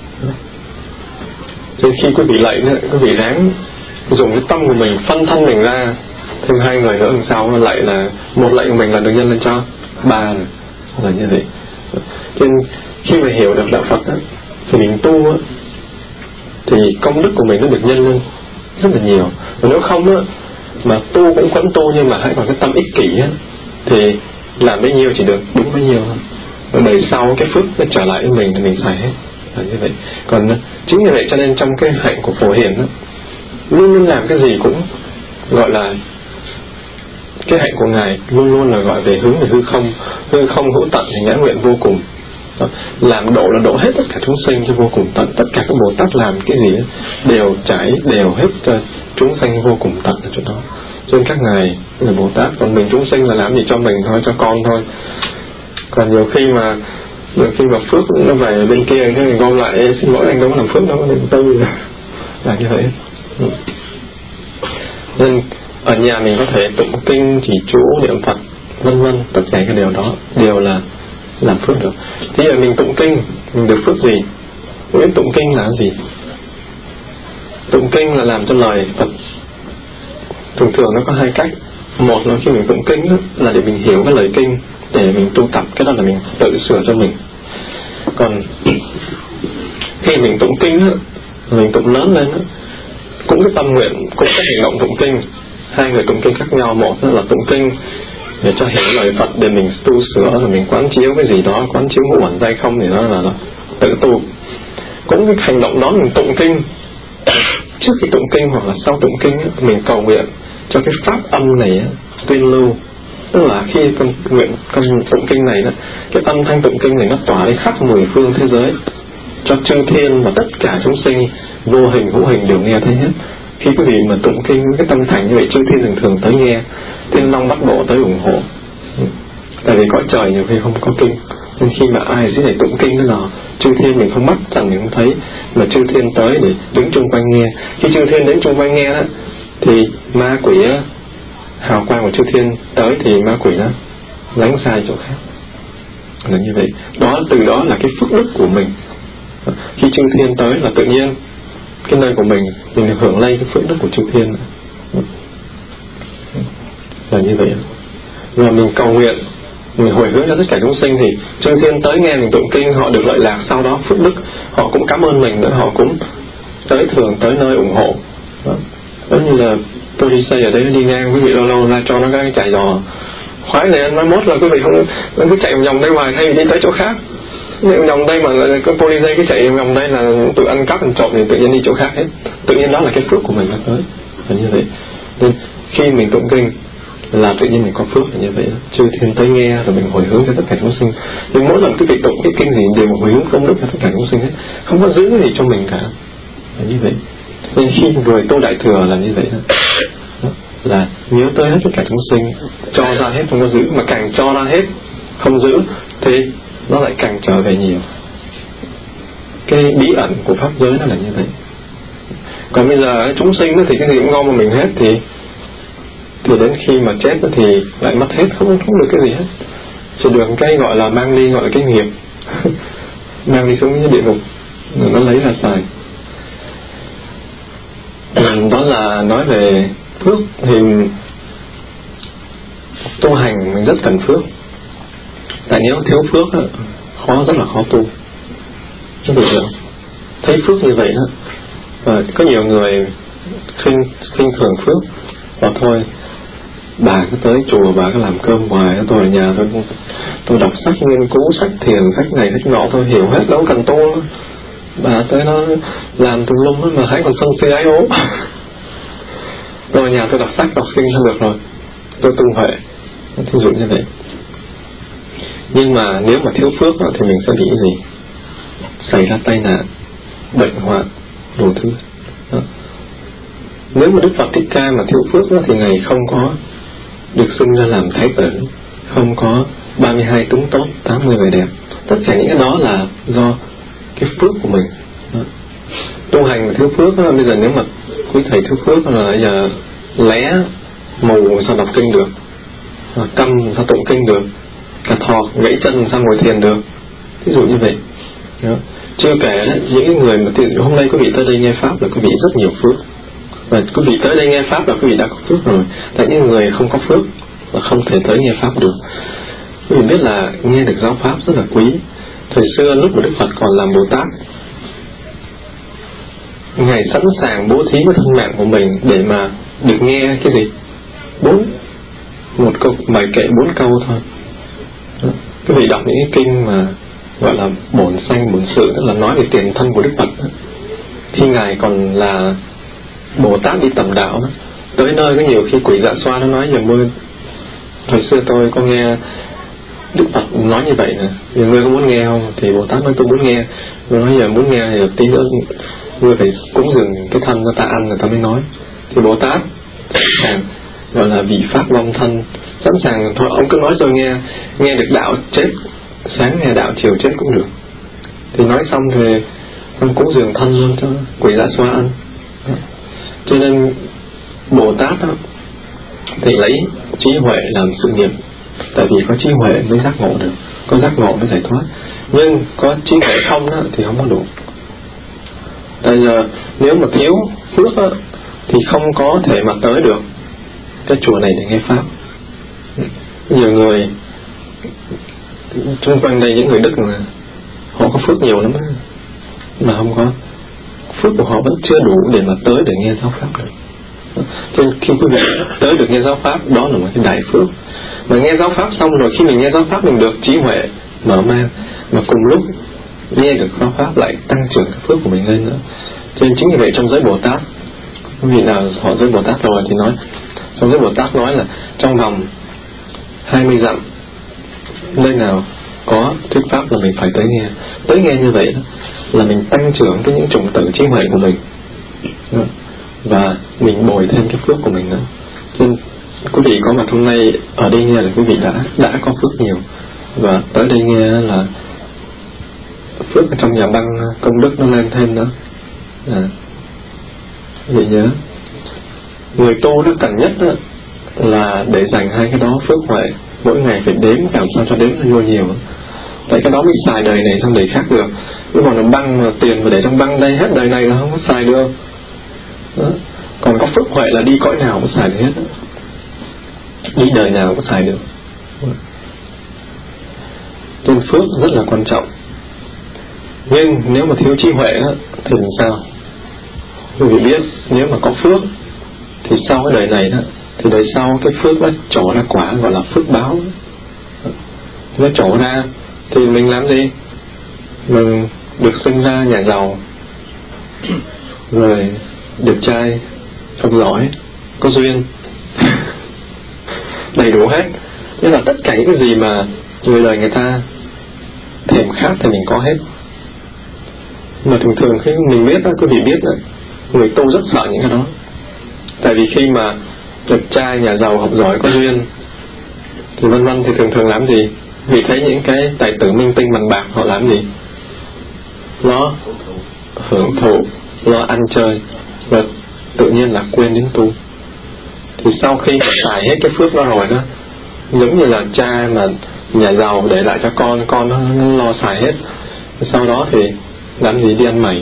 Cho nên khi quý vị lạy đó, quý vị ráng dùng cái tâm của mình phân thân mình ra thêm hai người nữa, đằng sau nó lạy là một lạy của mình là được nhân lên cho ba rồi. Là như vậy. Cho nên khi mà hiểu được đạo Phật đó, thì mình tu đó, thì công đức của mình nó được nhân lên rất là nhiều. Và nếu không đó, mà tu cũng vẫn tu nhưng mà hãy còn cái tâm ích kỷ á, thì làm bấy nhiêu chỉ được đúng bấy nhiêu thôi. Và đời sau cái phước nó trở lại với mình thì mình xài hết. Là như vậy. Còn chính như vậy cho nên trong cái hạnh của Phổ Hiền đó, luôn luôn làm cái gì cũng gọi là cái hạnh của Ngài luôn luôn là gọi về hướng về hư không. Hư không hữu tận thì ngã nguyện vô cùng. Đó. Làm độ là độ hết tất cả chúng sinh cho vô cùng tận. Tất cả các Bồ Tát làm cái gì đều trải đều hết cho chúng sinh vô cùng tận ở chỗ đó. Cho nên các ngài là Bồ Tát, còn mình chúng sinh là làm gì cho mình thôi, cho con thôi. Còn nhiều khi mà nhiều khi mà phước nó về bên kia cái mình gom lại, xin lỗi anh đâu có làm phước đâu, mình tư là như vậy. Nên ở nhà mình có thể tụng kinh, chỉ chú, niệm Phật, vân vân, tất cả cái điều đó đều là làm phước được. Thế giờ mình tụng kinh mình được phước gì? Biết tụng kinh là gì? Tụng kinh là làm cho lời Phật. Thường thường nó có hai cách. Một là khi mình tụng kinh đó, là để mình hiểu cái lời kinh để mình tu tập, cái đó là mình tự sửa cho mình. Còn khi mình tụng kinh đó, mình tụng lớn lên đó, cũng cái tâm nguyện, cũng cái hành động tụng kinh. Hai người tụng kinh khác nhau. Một là tụng kinh để cho hiểu lời Phật, để mình tu sửa, rồi mình quán chiếu cái gì đó, quán chiếu ngũ uẩn giai không thì đó là, là tự tu. Cũng cái hành động đó mình tụng kinh, trước khi tụng kinh hoặc là sau tụng kinh mình cầu nguyện cho cái pháp âm này tuyên lưu. Tức là khi con nguyện con tụng kinh này đó, cái âm thanh tụng kinh này nó tỏa đi khắp mười phương thế giới, cho chư thiên và tất cả chúng sinh vô hình hữu hình đều nghe thấy hết. Khi quý vị mà tụng kinh cái tâm thành như vậy, chư thiên thường thường tới nghe, thiên long bắt bộ tới ủng hộ. Tại vì cõi trời nhiều khi không có kinh, nên khi mà ai dưới này tụng kinh đó là chư thiên mình không mắt rằng mình không thấy, mà chư thiên tới để đứng chung quanh nghe. Khi chư thiên đến chung quanh nghe đó, thì ma quỷ đó, hào quang của chư thiên tới thì ma quỷ đó lánh xa chỗ khác. Là như vậy. Đó, từ đó là cái phước đức của mình. Khi chư thiên tới là tự nhiên cái nơi của mình mình được hưởng lây cái phước đức của chư thiên. Là như vậy. Và mình cầu nguyện, mình hồi hướng cho tất cả chúng sinh thì chư thiên tới nghe mình tụng kinh, họ được lợi lạc, sau đó phước đức họ cũng cảm ơn mình nữa, họ cũng tới thường tới nơi ủng hộ. Đó. Giống như là Police ở đây đi ngang, quý vị lâu lâu ra cho nó cái chạy giò khoái này, nói mốt là quý vị không nó cứ chạy vòng đây hoài, thay vì đi tới chỗ khác. Nếu vòng đây mà có Police cái chạy vòng đây là tự ăn cắp ăn trộm thì tự nhiên đi chỗ khác hết. Tự nhiên đó là cái phước của mình nó tới. Là như vậy. Nên khi mình tụng kinh là tự nhiên mình có phước là như vậy. Chư thiên tới nghe rồi mình hồi hướng cho tất cả chúng sinh. Nhưng mỗi lần quý vị tụng cái kinh gì đều hồi hướng công đức cho tất cả chúng sinh hết, không có giữ gì cho mình cả. Là như vậy. Nên khi người tu đại thừa là như vậy đó. Đó, là nhớ tới hết tất cả chúng sinh, cho ra hết không có giữ, mà càng cho ra hết không giữ thì nó lại càng trở về nhiều. Cái bí ẩn của pháp giới nó là như vậy. Còn bây giờ chúng sinh thì cái gì cũng gom vào mình hết, thì thì đến khi mà chết thì lại mất hết, không không được cái gì hết. chỉ được cái gọi là mang đi, gọi là cái nghiệp mang đi xuống cái địa ngục rồi nó lấy ra xài. Đó là nói về phước. Thì tu hành mình rất cần phước, tại nếu thiếu phước á, khó, rất là khó tu. Chứ bây giờ thấy phước như vậy đó, và có nhiều người khinh khinh thường phước, và thôi bà cứ tới chùa bà cứ làm cơm hoài, tôi ở nhà tôi tôi đọc sách nghiên cứu, sách thiền, sách này sách nọ tôi hiểu hết, đâu cần tu. Bà tới nó làm tùm lum mà thấy còn sân si ái ố. Tôi ở nhà tôi đọc sách đọc kinh thôi được rồi, tôi tu huệ, thí dụ như vậy. Nhưng mà nếu mà thiếu phước đó, thì mình sẽ bị gì? Xảy ra tai nạn, bệnh hoạn, đủ thứ đó. Nếu mà Đức Phật Thích Ca mà thiếu phước đó, thì Ngài không có được xưng ra làm thái tử, không có ba mươi hai tướng tốt, tám mươi người đẹp. Tất cả những cái đó là do cái phước của mình đó. Tu hành mà thiếu phước đó, bây giờ nếu mà quý thầy thiếu phước là bây giờ lé mù sao đọc kinh được, câm sao tụng kinh được, cả thọ gãy chân sao ngồi thiền được, ví dụ như vậy đó. Chưa kể đấy, những người mà hôm nay quý vị tới đây nghe pháp là quý vị rất nhiều phước, và quý vị tới đây nghe pháp là quý vị đã có phước rồi. Tại những người không có phước và không thể tới nghe pháp được. Quý vị biết là nghe được giáo pháp rất là quý. Thời xưa lúc mà Đức Phật còn làm Bồ Tát, Ngài sẵn sàng bố thí với thân mạng của mình để mà được nghe cái gì? Bốn một câu bài kệ bốn câu thôi. Đó. Quý vị đọc những cái kinh mà gọi là bổn sanh bổn sự, tức là nói về tiền thân của Đức Phật đó. Khi Ngài còn là Bồ Tát đi tầm đạo đó, tới nơi có nhiều khi quỷ dạ xoa nó nói: giờ mưa hồi xưa tôi có nghe Đức Phật nói như vậy nè, giờ ngươi có muốn nghe không? Thì Bồ Tát nói tôi muốn nghe. Rồi nói giờ muốn nghe thì tí nữa ngươi phải cúng dường cái thân cho ta ăn rồi ta mới nói. Thì Bồ Tát sẵn sàng, gọi là vị pháp vong thân, sẵn sàng thôi ông cứ nói cho nghe, nghe được đạo chết, sáng nghe đạo chiều chết cũng được. Thì nói xong thì ông cúng dường thân luôn cho quỷ dạ xoa ăn. Đó. Cho nên Bồ Tát đó, thì lấy trí huệ làm sự nghiệp. Tại vì có trí huệ mới giác ngộ được, có giác ngộ mới giải thoát. Nhưng có trí huệ không đó, thì không có đủ. Tại giờ nếu mà thiếu phước đó, thì không có thể mà tới được cái chùa này để nghe pháp. Nhiều người xung quanh đây, những người Đức mà họ có phước nhiều lắm đó, mà không có phước của họ vẫn chưa đủ để mà tới để nghe giáo pháp được. Cho nên khi quý vị tới được nghe giáo pháp, đó là một cái đại phước. Mà nghe giáo pháp xong rồi, khi mình nghe giáo pháp mình được trí huệ mở mang, mà cùng lúc nghe được giáo pháp lại tăng trưởng cái phước của mình lên nữa. Cho nên chính vì vậy trong giới Bồ Tát, quý vị nào họ giới Bồ Tát rồi thì nói, trong giới Bồ Tát nói là trong vòng hai mươi dặm nơi nào có thuyết pháp là mình phải tới nghe. Tới nghe như vậy đó, là mình tăng trưởng cái những chủng tử trí huệ của mình đó. Và mình bồi thêm cái phước của mình nữa. Cho nên quý vị có mặt hôm nay ở đây nghe là quý vị đã đã có phước nhiều, và tới đây nghe là phước ở trong nhà băng công đức nó lên thêm nữa. À, quý vị nhớ, người tu nó cần nhất đó là để dành hai cái đó, phước huệ, mỗi ngày phải đếm làm sao cho đếm nó vô nhiều. Tại cái đó mới xài đời này sang đời khác được. Nếu còn là băng mà tiền mà để trong băng đây hết đời này là không có xài được đó. Còn có phước huệ là đi cõi nào cũng xài được hết đó. Đi đời nào cũng xài được. Nên phước rất là quan trọng. Nhưng nếu mà thiếu trí huệ đó, thì mình sao? Quý vị biết, nếu mà có phước thì sau cái đời này đó, thì đời sau cái phước nó trổ ra quả gọi là phước báo. Nó trổ ra thì mình làm gì? Mình được sinh ra nhà giàu, rồi đẹp trai, học giỏi, có duyên, đầy đủ hết. Nghĩa là tất cả những cái gì mà người đời người ta thèm khát thì mình có hết. Mà thường thường khi mình biết đó, quý vị biết đó, người tu rất sợ những cái đó. Tại vì khi mà đẹp trai, nhà giàu, học giỏi, có duyên thì vân vân thì thường thường làm gì? Vì thấy những cái tài tử minh tinh bằng bạc họ làm gì? Nó hưởng thụ, lo ăn chơi, và tự nhiên là quên đến tu. Thì sau khi mà xài hết cái phước đó rồi đó, giống như là cha mà nhà giàu để lại cho con, con nó, nó lo xài hết. Sau đó thì làm gì đi ăn mày.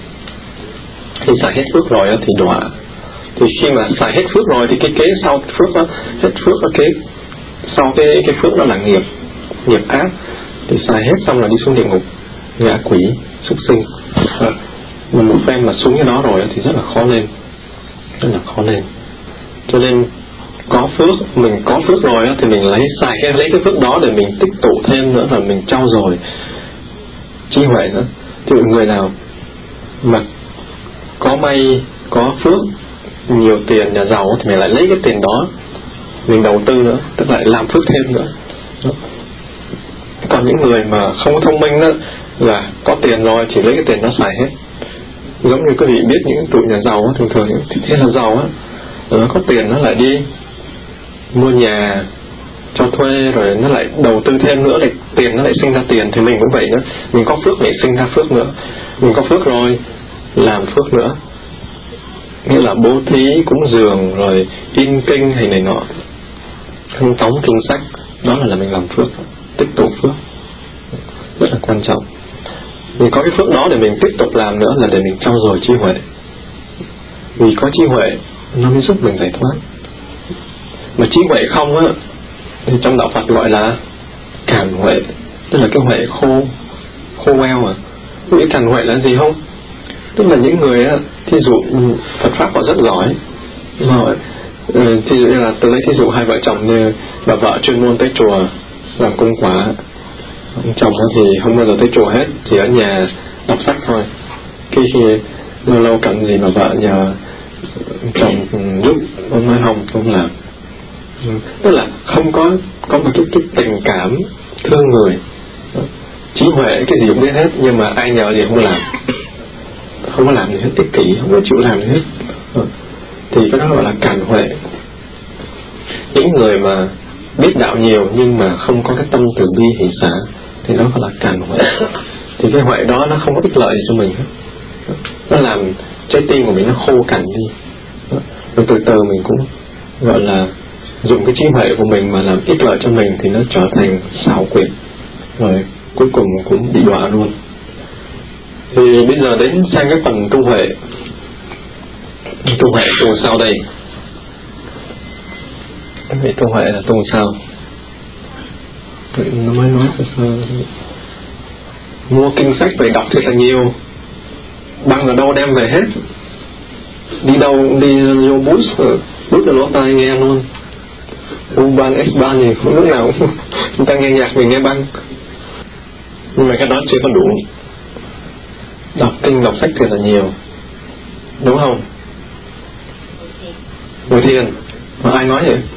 Khi xài hết phước rồi thì đọa. Thì khi mà xài hết phước rồi thì cái kế sau phước đó, hết phước đó, kế sau cái cái phước đó là nghiệp, nghiệp ác. Thì xài hết xong là đi xuống địa ngục, ngạ quỷ, súc sinh. À, mà một phen mà xuống cái đó rồi thì rất là khó lên, rất là khó lên. Cho nên có phước, mình có phước rồi thì mình lấy xài cái lấy cái phước đó để mình tích tụ thêm nữa, là mình trau dồi trí huệ nữa. Thì người nào mà có may, có phước, nhiều tiền, nhà giàu thì mình lại lấy cái tiền đó mình đầu tư nữa, tức là làm phước thêm nữa. Đó. Còn những người mà không có thông minh đó, là có tiền rồi chỉ lấy cái tiền đó xài hết. Giống như quý vị biết những tụi nhà giàu đó, thường thường những thế là giàu á, nó có tiền nó lại đi mua nhà cho thuê, rồi nó lại đầu tư thêm nữa, lại tiền nó lại sinh ra tiền. Thì mình cũng vậy nữa, mình có phước lại sinh ra phước nữa, mình có phước rồi làm phước nữa, nghĩa là bố thí, cúng dường, rồi in kinh hay này nọ, hưng tống kinh sách, đó là, là mình làm phước, tích tụ phước, rất là quan trọng. Mình có cái phước đó để mình tiếp tục làm nữa, là để mình trau dồi trí huệ. Vì có trí huệ nó mới giúp mình giải thoát. Mà trí huệ không á, thì trong đạo Phật gọi là càn huệ, tức là cái huệ khô, khô queo à. Cái càn huệ là gì không? Tức là những người á, thí dụ Phật pháp họ rất giỏi, mà thí dụ như là tôi lấy thí dụ hai vợ chồng như bà vợ chuyên môn tới chùa làm công quả, ông chồng thì không bao giờ tới chùa hết, chỉ ở nhà đọc sách thôi. Khi khi lâu lâu cần gì mà vợ nhờ chồng giúp, ông nói không, không làm. Tức là không có có một cái, cái tình cảm thương người. Trí huệ cái gì cũng biết hết, nhưng mà ai nhờ gì không làm, không có làm gì hết, ích kỷ, không có chịu làm gì hết. Thì cái đó gọi là càn huệ. Những người mà biết đạo nhiều nhưng mà không có cái tâm từ bi hỷ xả thì nó gọi là càn huệ. Thì cái huệ đó nó không có ích lợi gì cho mình hết, nó làm trái tim của mình nó khô cằn đi. Rồi từ từ mình cũng gọi là dùng cái trí huệ của mình mà làm ích lợi cho mình thì nó trở thành xảo quyệt, rồi cuối cùng cũng bị đọa luôn. Thì bây giờ đến sang cái phần tu huệ. Tu huệ tu sao đây? Cái vị tu huệ là tu sao? Nó mới nói là sao? Mua kinh sách về đọc thật là nhiều, băng ở đâu đem về hết, đi đâu đi vô bút bút vào lỗ tai nghe luôn. U ban S ban gì lúc nào cũng chúng ta nghe nhạc mình nghe băng, nhưng mà cái đó chưa có đủ. Đọc kinh đọc sách thật là nhiều, đúng không? Ngồi thiền mà ai nói vậy?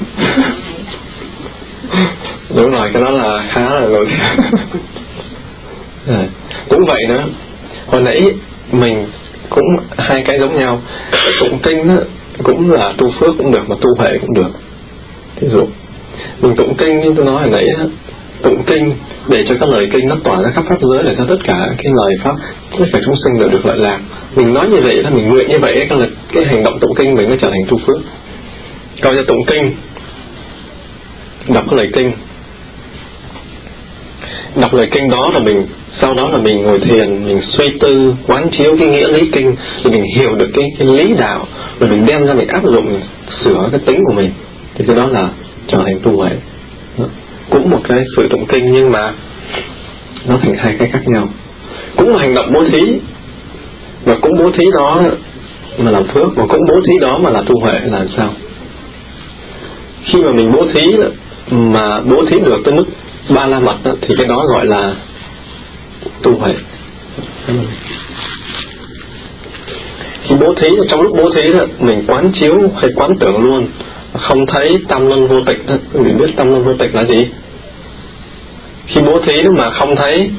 Đúng rồi, cái đó là khá là ngồi thiền. À, cũng vậy nữa. Hồi nãy mình cũng hai cái giống nhau. Tụng kinh đó, cũng là tu phước cũng được, mà tu huệ cũng được. Thí dụ mình tụng kinh như tôi nói hồi nãy đó, tụng kinh để cho các lời kinh nó tỏa ra khắp pháp giới, để cho tất cả cái lời pháp, tất cả chúng sinh đều được lợi lạc. Mình nói như vậy là mình nguyện như vậy, cái, cái hành động tụng kinh mình nó trở thành tu phước. Coi như tụng kinh, đọc cái lời kinh, đọc lời kinh đó là mình, sau đó là mình ngồi thiền, mình suy tư quán chiếu cái nghĩa lý kinh, thì mình hiểu được cái, cái lý đạo, rồi mình đem ra mình áp dụng, mình sửa cái tính của mình, thì cái đó là trở thành tu huệ. Cũng một cái sự tụng kinh nhưng mà nó thành hai cái khác nhau. Cũng là hành động bố thí, và cũng bố thí đó mà làm phước, và cũng bố thí đó mà là tu huệ là sao? Khi mà mình bố thí mà bố thí được tới mức ba la mật đó, thì cái đó gọi là tu huệ. Khi bố thí, trong lúc bố thí đó, mình quán chiếu hay quán tưởng luôn, không thấy tam luân vô tịch đó. Mình biết tam luân vô tịch là gì? Khi bố thí mà không thấy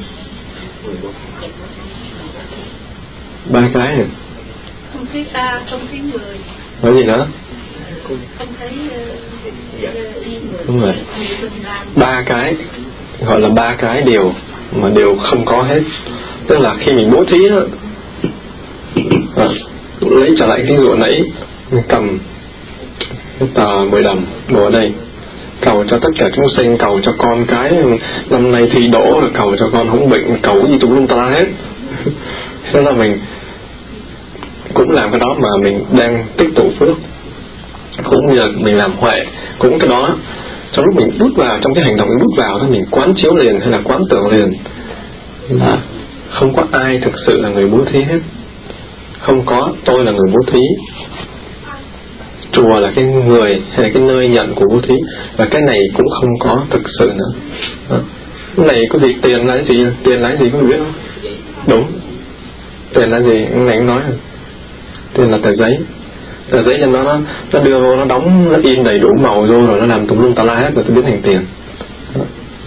ba cái này. Không thấy ta, không thấy người. Nói gì nữa? Không thấy uh, đúng rồi. Ba cái gọi là ba cái điều mà đều không có hết. Tức là khi mình bố thí đó, à, lấy trở lại cái dụ nãy, mình cầm cái tờ mười đồng đổ ở đây, cầu cho tất cả chúng sinh, cầu cho con cái năm nay thi đỗ, rồi cầu cho con không bệnh, cầu gì tùm lum tà la hết. Thế là mình cũng làm cái đó mà mình đang tích tụ phước. Cũng giờ mình làm huệ, cũng cái đó trong lúc mình bước vào, trong cái hành động mình bước vào đó, mình quán chiếu liền hay là quán tưởng liền là không có ai thực sự là người bố thí hết. Không có tôi là người bố thí, chùa là cái người hay là cái nơi nhận của bố thí, và cái này cũng không có thực sự nữa. Đó. Cái này có việc tiền là cái gì? Tiền là cái gì có biết không? Đúng. Tiền là gì? Cái này cũng nói rồi. Tiền là tờ giấy. Tờ giấy cho nó, nó nó đưa vô, nó đóng, nó in đầy đủ màu vô, rồi nó làm tùm lum tà la hết, rồi nó biến thành tiền. Đó.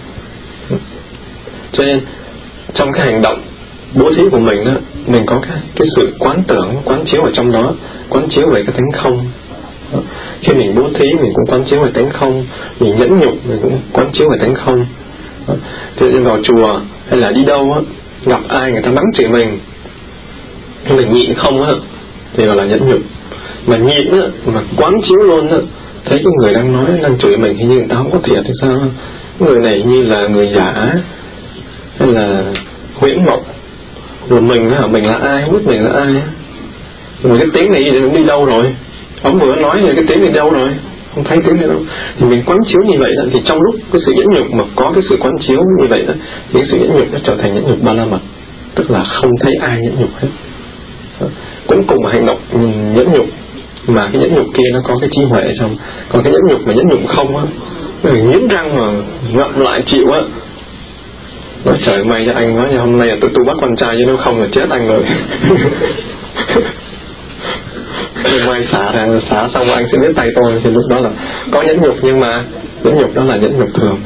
Cho nên trong cái hành động bố thí của mình đó, mình có cái, cái sự quán tưởng, quán chiếu ở trong đó, quán chiếu về cái tánh không. Đó. Khi mình bố thí mình cũng quán chiếu về tánh không, mình nhẫn nhục mình cũng quán chiếu về tánh không. Đó. Thì vào chùa hay là đi đâu á, gặp ai người ta mắng chửi mình, mình nhịn không á thì gọi là nhẫn nhục. Mà nhịn á, mà quán chiếu luôn á, thấy cái người đang nói, đang chửi mình hình như người ta không có thiệt hay sao, người này như là người giả hay là huyễn mộng, rồi mình hả, mình là ai, không biết mình là ai, rồi cái tiếng này đi đâu rồi, ông vừa nói là cái tiếng này đâu rồi, không thấy tiếng này đâu. Thì mình quán chiếu như vậy đó, thì trong lúc cái sự nhẫn nhục mà có cái sự quán chiếu như vậy đó, thì cái sự nhẫn nhục nó trở thành nhẫn nhục ba la mật, tức là không thấy ai nhẫn nhục hết. Đó. Cũng cùng hành động nhẫn nhục, mà cái nhẫn nhục kia nó có cái trí huệ ở trong, còn cái nhẫn nhục mà nhẫn nhục không á, nghiến răng mà ngậm lại chịu á, nói trời may cho anh quá, nhưng hôm nay là tụi tôi bắt con trai, chứ nếu không là chết anh rồi. Nhưng may xả ra, xả xong anh sẽ biết tay tôi, thì lúc đó là có nhẫn nhục, nhưng mà nhẫn nhục đó là nhẫn nhục thường.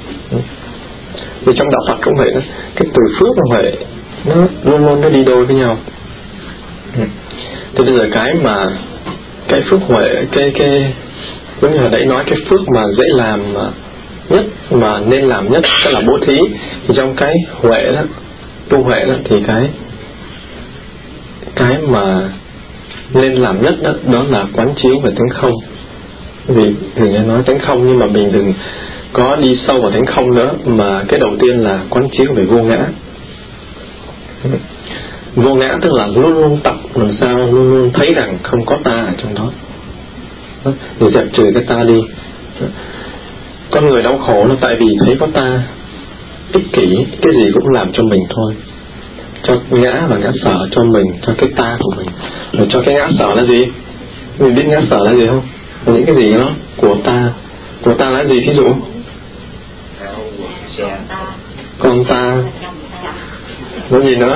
Vì trong đạo Phật cũng vậy đó, cái từ phước và huệ nó luôn luôn nó đi đôi với nhau. Thì bây giờ cái mà cái phước huệ, cái cái giống như là nãy nói, cái phước mà dễ làm mà nhất, mà nên làm nhất, đó là bố thí. Thì trong cái huệ đó, tu huệ đó, thì cái cái mà nên làm nhất đó, đó là quán chiếu về tánh không. Vì người nghe nói tánh không, nhưng mà mình đừng có đi sâu vào tánh không nữa, mà cái đầu tiên là quán chiếu về vô ngã. Vô ngã tức là luôn luôn tập làm sao luôn luôn thấy rằng không có ta ở trong đó, để dẹp trừ cái ta đi. Con người đau khổ là tại vì thấy có ta, ích kỷ, cái gì cũng làm cho mình thôi, cho ngã và ngã sở cho mình, cho cái ta của mình. Rồi cho cái ngã sở là gì? Mình biết ngã sở là gì không? Là những cái gì đó của ta. Của ta là gì? Thí dụ con ta, có gì nữa?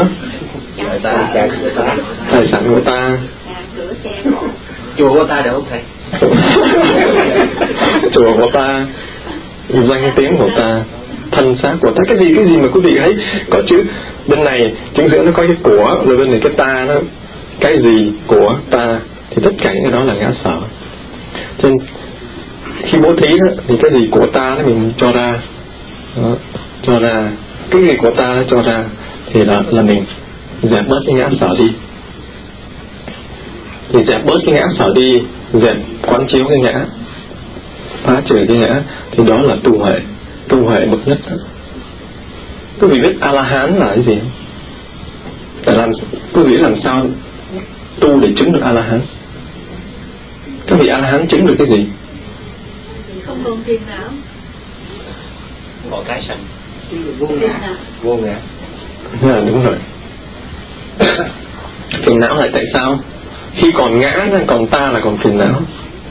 Tài sản của ta. Chùa của ta được không thầy? Chùa của ta, danh tiếng của ta, thân xác của ta, cái gì cái gì mà quý vị thấy có chữ bên này chính giữa nó có cái của, rồi bên này cái ta đó, cái gì của ta, thì tất cả những cái đó là ngã sở. Cho nên khi bố thí đó, thì cái gì của ta đó mình cho ra, đó, cho ra cái gì của ta đó cho ra, thì là là mình dẹp bớt cái ngã sở đi. Thì dẹp bớt cái ngã sở đi, dẹp quán chiếu cái ngã, phá trừ cái ngã, thì đó là tu huệ, tu huệ bậc nhất. Quý vị biết A-la-hán là cái gì không? Để làm, quý vị làm sao tu để chứng được A-la-hán? Các vị A-la-hán chứng được cái gì? Không còn phiền não, bỏ cái sanh, vô ngã, vô ngã. À, đúng rồi. Phiền não là tại sao? Khi còn ngã, còn ta là còn phiền não.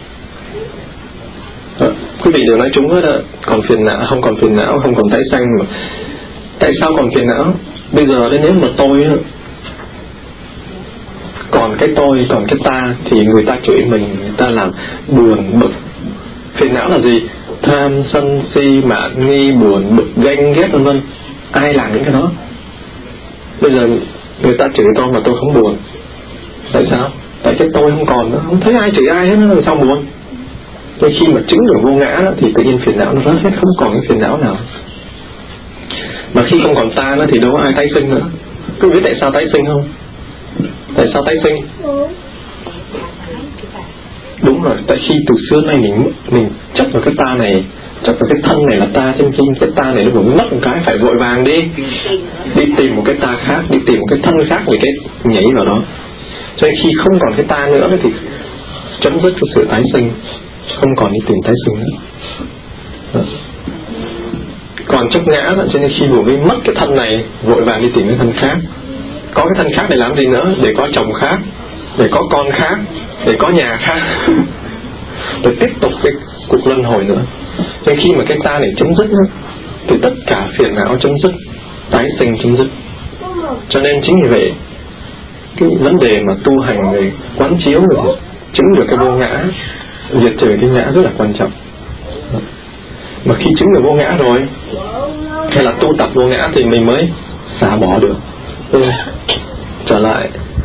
Đó, quý vị đều nói trúng hết đó. Còn phiền não, không còn phiền não, không còn tái sanh mà. Tại sao còn phiền não? Bây giờ đấy, nếu mà tôi còn cái tôi, còn cái ta, thì người ta chửi mình, người ta làm buồn bực. Phiền não là gì? Tham, sân, si, mạn, nghi, buồn bực, ganh ghét vân vân. Ai làm những cái đó? Bây giờ người ta chửi tôi mà tôi không buồn. Tại sao? Tại cái tôi không còn nữa, không thấy ai chửi ai hết, nó sao buồn? Nên khi mà chứng được vô ngã đó, thì tự nhiên phiền não nó rớt hết, không còn cái phiền não nào. Mà khi không còn ta nữa thì đâu có ai tái sinh nữa. Quý biết tại sao tái sinh không? Tại sao tái sinh? Đúng rồi, tại khi từ xưa nay mình mình chấp vào cái ta này, chắc là cái thân này là ta, chân kinh cái ta này nó vừa mất một cái phải vội vàng đi đi tìm một cái ta khác, đi tìm một cái thân khác để cái nhảy vào đó. Cho nên khi không còn cái ta nữa thì chấm dứt cái sự tái sinh, không còn đi tìm tái sinh nữa. Đó. Còn chấp ngã là cho nên khi vừa mới mất cái thân này vội vàng đi tìm cái thân khác. Có cái thân khác để làm gì nữa? Để có chồng khác, để có con khác, để có nhà khác, để tiếp tục cái cuộc luân hồi nữa. Nên khi mà cái ta này chấm dứt nữa, thì tất cả phiền não chấm dứt, tái sinh chấm dứt. Cho nên chính vì vậy cái vấn đề mà tu hành về quán chiếu rồi chứng được cái vô ngã, diệt trừ cái ngã rất là quan trọng. Mà khi chứng được vô ngã rồi, hay là tu tập vô ngã thì mình mới xả bỏ được, ừ, trở lại